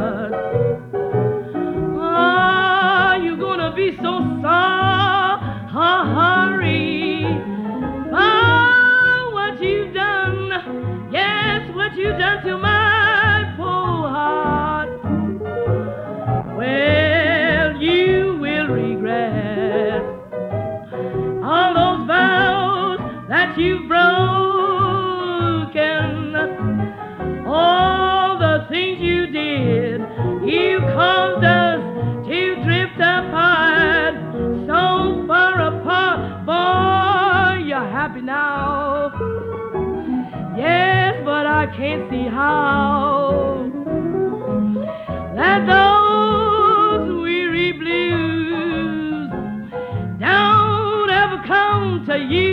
Oh, you're gonna be so sorry for what you've done. Yes, what you've done to my poor heart. Well, you will regret all those vows that you've broken, all the things you did. You caused us to drift apart, so far apart. Boy, you're happy now. Yes, but I can't see how that those weary blues don't ever come to you.